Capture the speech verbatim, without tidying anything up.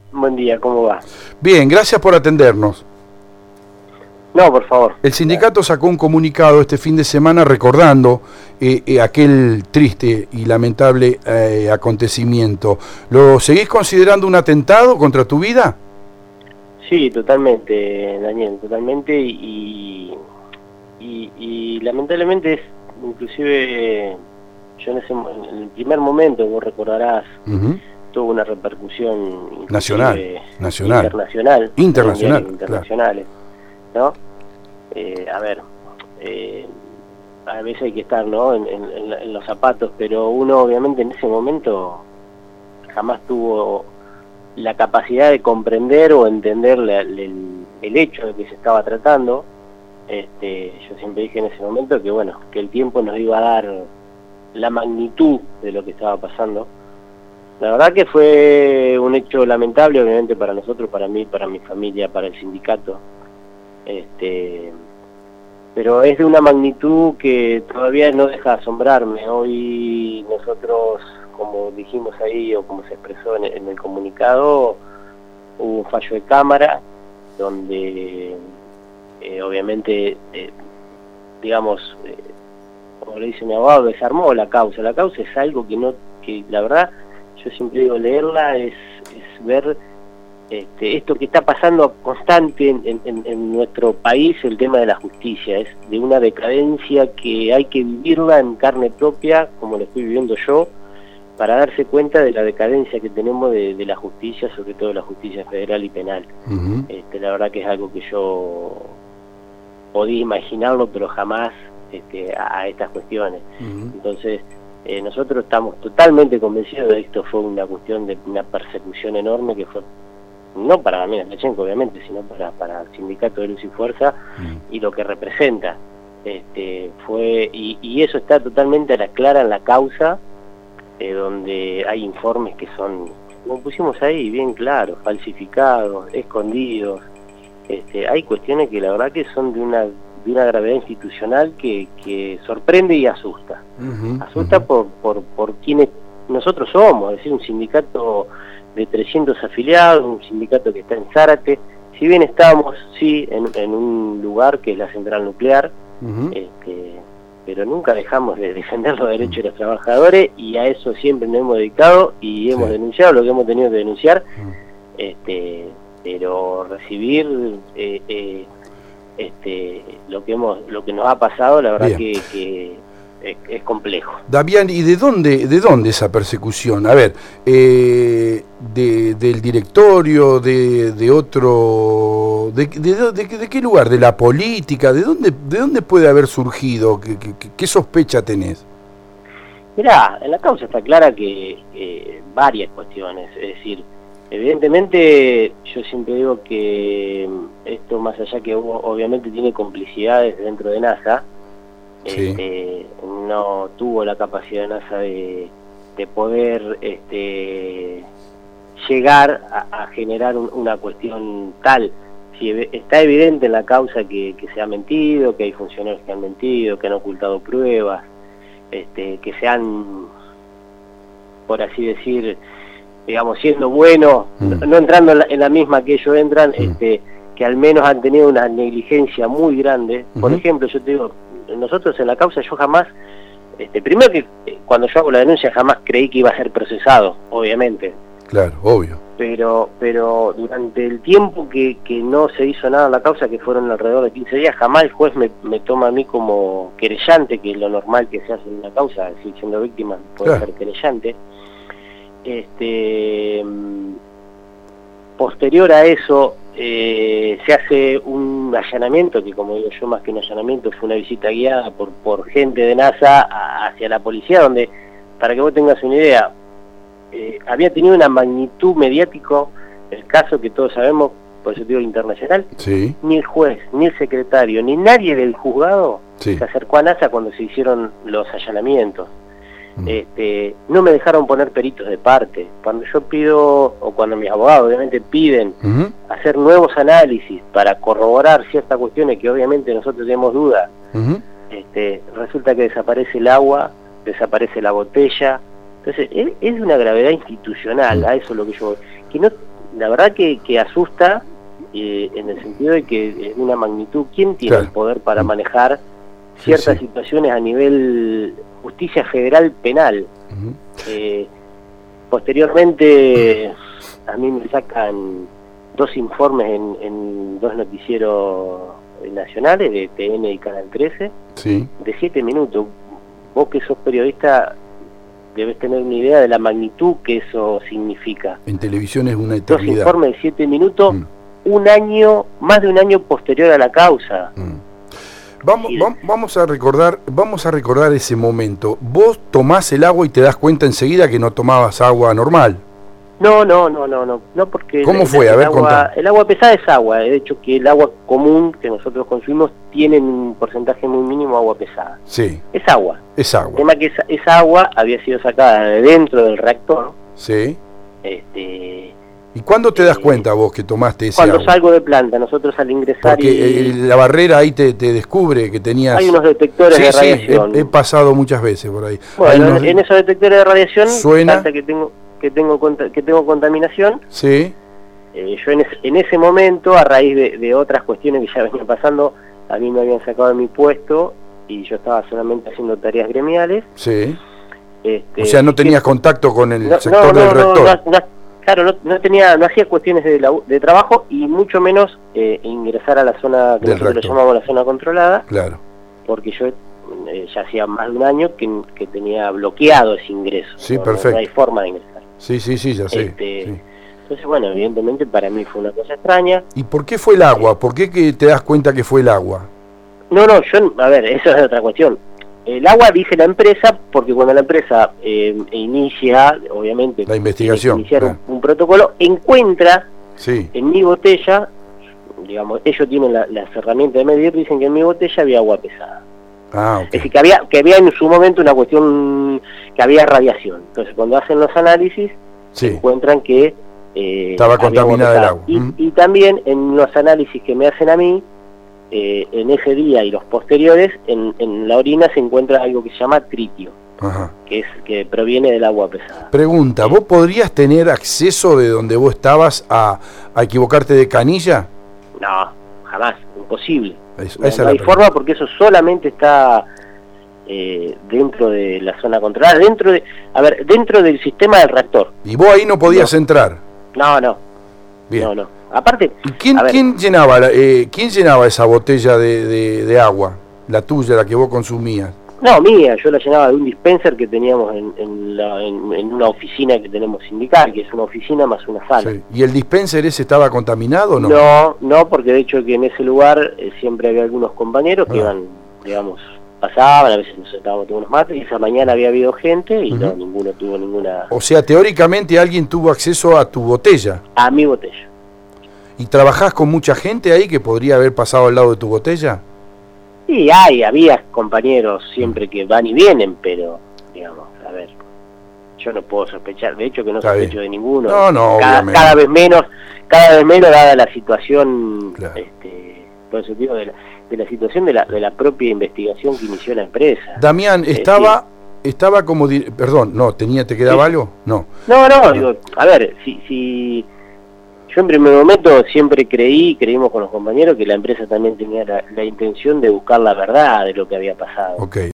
Buen día, ¿cómo va? Bien, gracias por atendernos. No, por favor. El sindicato sacó un comunicado este fin de semana recordando eh, eh, aquel triste y lamentable eh, acontecimiento. ¿Lo seguís considerando un atentado contra tu vida? Sí, totalmente, Daniel, totalmente. Y, y, y lamentablemente es, inclusive, yo en, ese, en el primer momento, vos recordarás, uh-huh. tuvo una repercusión nacional, nacional, internacional, internacional, internacionales. Claro. ¿No? Eh, a ver, eh, a veces hay que estar, ¿no?, en, en, en los zapatos, pero uno obviamente en ese momento jamás tuvo la capacidad de comprender o entender la, el, el hecho de que se estaba tratando. Este, yo siempre dije en ese momento que, bueno, que el tiempo nos iba a dar la magnitud de lo que estaba pasando. La verdad que fue un hecho lamentable, obviamente, para nosotros, para mí, para mi familia, para el sindicato. Este, pero es de una magnitud que todavía no deja de asombrarme. Hoy nosotros, como dijimos ahí, o como se expresó en, en el comunicado, hubo un fallo de cámara, donde eh, obviamente, eh, digamos, eh, como le dice mi abogado, desarmó la causa. La causa es algo que no, que la verdad, yo siempre digo, leerla es, es ver Este, esto que está pasando constante en, en, en nuestro país, el tema de la justicia, es de una decadencia que hay que vivirla en carne propia, como lo estoy viviendo yo, para darse cuenta de la decadencia que tenemos de, de la justicia, sobre todo la justicia federal y penal. Uh-huh. Este, la verdad que es algo que yo podía imaginarlo, pero jamás este, a, a estas cuestiones. Uh-huh. Entonces, eh, nosotros estamos totalmente convencidos de que esto fue una cuestión de una persecución enorme que fue no para Damián Smerchenko, obviamente, sino para, para el sindicato de Luz y Fuerza, mm. y lo que representa. Este, fue y, y eso está totalmente a la clara en la causa, eh, donde hay informes que son, como pusimos ahí, bien claros, falsificados, escondidos. Este, hay cuestiones que la verdad que son de una, de una gravedad institucional que, que sorprende y asusta. Uh-huh, asusta uh-huh. por, por, por quienes nosotros somos, es decir, un sindicato de trescientos afiliados, un sindicato que está en Zárate. Si bien estamos, sí, en, en un lugar que es la central nuclear, uh-huh. este, pero nunca dejamos de defender los derechos uh-huh. de los trabajadores, y a eso siempre nos hemos dedicado y hemos sí. denunciado lo que hemos tenido que denunciar, uh-huh. este, pero recibir eh, eh, este, lo que hemos, lo que nos ha pasado, la verdad que, que Es, es complejo. Damián, ¿y de dónde de dónde esa persecución? A ver, eh, de, del directorio, de, de otro, de, de, de, de qué lugar, de la política, de dónde de dónde puede haber surgido, qué, qué, qué sospecha tenés? Mirá, en la causa está clara que eh, varias cuestiones, es decir, evidentemente yo siempre digo que esto, más allá que obviamente tiene complicidades dentro de NASA, sí. este, no tuvo la capacidad de NASA de, de poder este, llegar a, a generar un, una cuestión tal. Si está evidente en la causa que, que se ha mentido, que hay funcionarios que han mentido, que han ocultado pruebas, este, que se han, por así decir, digamos, siendo buenos, mm. no, no entrando en la, en la misma que ellos entran, mm. este, que al menos han tenido una negligencia muy grande. Por mm-hmm. ejemplo, yo te digo, nosotros en la causa yo jamás, este, primero que cuando yo hago la denuncia jamás creí que iba a ser procesado, obviamente. Claro, obvio. Pero pero durante el tiempo que, que no se hizo nada en la causa, que fueron alrededor de quince días, jamás el juez me, me toma a mí como querellante, que es lo normal que se hace en una causa, es decir, siendo víctima puede claro. ser querellante. Este, posterior a eso, Eh, se hace un allanamiento, que como digo yo, más que un allanamiento fue una visita guiada por, por gente de NASA a, hacia la policía, donde, para que vos tengas una idea, eh, había tenido una magnitud mediático el caso que todos sabemos, por eso digo internacional. Sí. Ni el juez, ni el secretario, ni nadie del juzgado sí. se acercó a NASA cuando se hicieron los allanamientos. Este, no me dejaron poner peritos de parte. Cuando yo pido, o cuando mis abogados obviamente piden uh-huh. hacer nuevos análisis para corroborar ciertas cuestiones que obviamente nosotros tenemos dudas, uh-huh. este, resulta que desaparece el agua, desaparece la botella. Entonces es, es de una gravedad institucional, uh-huh. a eso es lo que yo, que no, la verdad que, que asusta eh, en el sentido de que es una magnitud. ¿Quién tiene Claro. el poder para manejar ciertas sí. situaciones a nivel justicia federal penal? Uh-huh. Eh, posteriormente a mí me sacan dos informes en, en dos noticieros nacionales de T N y Canal trece Sí. de siete minutos. Vos que sos periodista debes tener una idea de la magnitud que eso significa. En televisión es una Dos eternidad. informes de siete minutos, Mm. un año, más de un año posterior a la causa. Mm. Vamos, Sí. vam- vamos a recordar, vamos a recordar ese momento. Vos tomás el agua y te das cuenta enseguida que no tomabas agua normal. No, no, no, no, no, no porque ¿Cómo el, fue? A el ver, agua, contá. el agua pesada es agua. De hecho, que el agua común que nosotros consumimos tiene un porcentaje muy mínimo de agua pesada. Sí, Es agua. es El agua. tema que esa, esa agua había sido sacada de dentro del reactor. Sí. Este, ¿Y cuándo te das Eh, cuenta vos que tomaste ese cuando agua? salgo de planta, nosotros al ingresar Porque y eh, la barrera ahí te, te descubre que tenías... hay unos detectores Sí, de sí, radiación. he, he pasado muchas veces por ahí. Hay Bueno, unos- en esos detectores de radiación Suena. salta que tengo que tengo conta- que tengo contaminación. Sí, Eh, yo en, es- en ese momento, a raíz de, de otras cuestiones que ya venían pasando, a mí me habían sacado de mi puesto y yo estaba solamente haciendo tareas gremiales. sí. Este, O sea, no que- tenías contacto con el no, sector no, del no, no, rector. no, no, claro, no, no tenía, no hacía cuestiones de, labu- de trabajo y mucho menos eh, ingresar a la zona que Del nosotros rector. llamamos la zona controlada, Claro. porque yo eh, ya hacía más de un año que, que tenía bloqueado ese ingreso. Sí, no, no- perfecto. No hay forma de ingresar. Sí, sí, sí, ya sé. Este, sí. Entonces, bueno, evidentemente para mí fue una cosa extraña. ¿Y por qué fue el agua? ¿Por qué que te das cuenta que fue el agua? No, no, yo, a ver, eso es otra cuestión. El agua dice la empresa, porque cuando la empresa eh, inicia, obviamente, La investigación, tiene que iniciar claro. un, un protocolo, encuentra Sí. en mi botella, digamos, ellos tienen la- las herramientas de medir, dicen que en mi botella había agua pesada. Ah, ok. Es decir, que había, que había en su momento una cuestión, que había radiación. Entonces, cuando hacen los análisis, Sí. encuentran que eh, Estaba había contaminada el pesada. agua. Y, Mm. y también en los análisis que me hacen a mí, eh, en ese día y los posteriores, en, en la orina se encuentra algo que se llama tritio, Ajá. que es que proviene del agua pesada. Pregunta, ¿vos podrías tener acceso de donde vos estabas a, a equivocarte de canilla? No, jamás, imposible. Es- No, esa no es hay la forma porque eso solamente está eh, dentro de la zona controlada, dentro de, a ver, dentro del sistema del reactor. pregunta. Y vos ahí no podías No. entrar. No, no, Bien. no, no. Aparte, ¿Y quién, a ver, quién llenaba la- eh, quién llenaba esa botella de, de- de agua? La tuya, la que vos consumías. no, mía, yo la llenaba de un dispenser que teníamos en, en, la- en- en una oficina que tenemos sindical, que es una oficina más una sala. Sí. ¿Y el dispenser ese estaba contaminado o no? No, no, porque de hecho que en ese lugar eh, siempre había algunos compañeros que Ah. iban, digamos, pasaban, a veces nos sentábamos a tomar unos mates, y esa mañana había habido gente y no, Ujú. ninguno tuvo ninguna... O sea, teóricamente alguien tuvo acceso a tu botella. A mi botella. ¿Y trabajás con mucha gente ahí que podría haber pasado al lado de tu botella? Sí, hay, había compañeros siempre que van y vienen, pero, digamos, a ver, yo no puedo sospechar, de hecho que no Está sospecho bien. de ninguno. No, no, cada, obviamente. cada vez menos, cada vez menos dada la situación, Claro. este, por eso digo, de la, de la situación de la, de la propia investigación que inició la empresa. Damián, Eh, estaba estaba como... di- Perdón, no, tenía ¿te quedaba Sí. algo? No. No, no, digo, a ver, si, si yo en primer momento siempre creí, creímos con los compañeros que la empresa también tenía la, la intención de buscar la verdad de lo que había pasado. Ok.